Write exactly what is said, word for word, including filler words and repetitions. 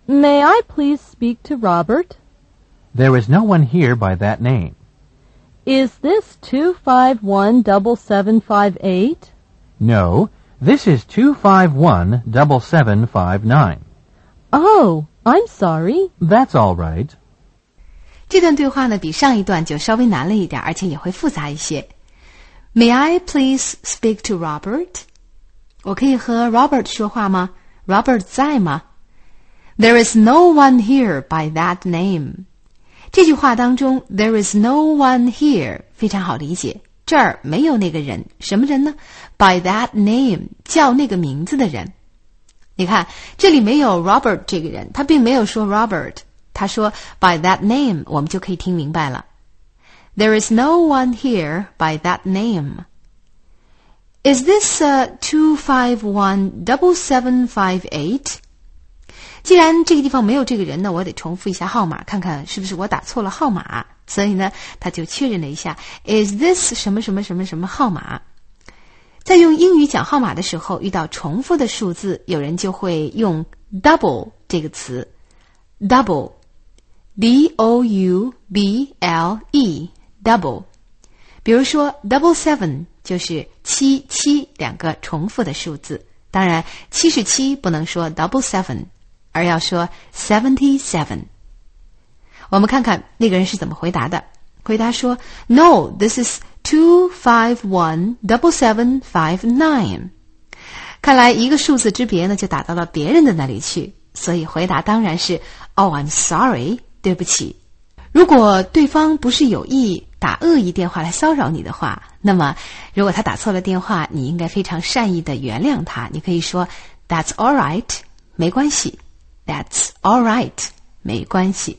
May I please speak to Robert? There is no one here by that name. Is this two five one seven seven five eight? No, this is two five one seven seven five nine. Oh, I'm sorry. That's all right. 这段对话呢，比上一段就稍微难了一点，而且也会复杂一些。May I please speak to Robert? 我可以和 Robert 说话吗？ Robert 在吗？ There is no one here by that name. 这句话当中 There is no one here 非常好理解，这儿没有那个人，什么人呢？ By that name 叫那个名字的人。你看这里没有 Robert 这个人，他并没有说 Robert， 他说 by that name， 我们就可以听明白了。 There is no one here by that name. Is this uh, two five one seven seven five eight? 既然这个地方没有这个人呢，我得重复一下号码，看看是不是我打错了号码。所以呢，他就确认了一下 Is this 什么什么什么什么号码。在用英语讲号码的时候，遇到重复的数字，有人就会用 double 这个词。 double D O U B L E double。 比如说 double seven 就是七七两个重复的数字，当然七十七不能说 double seven， 而要说 seventy seven。 我们看看那个人是怎么回答的。回答说 No, this is two five one seven seven five nine。 看来一个数字之别呢，就打到了别人的那里去，所以回答当然是 Oh, I'm sorry， 对不起。如果对方不是有意打恶意电话来骚扰你的话，那么如果他打错了电话，你应该非常善意的原谅他。你可以说 That's all right， 没关系。 That's all right， 没关系。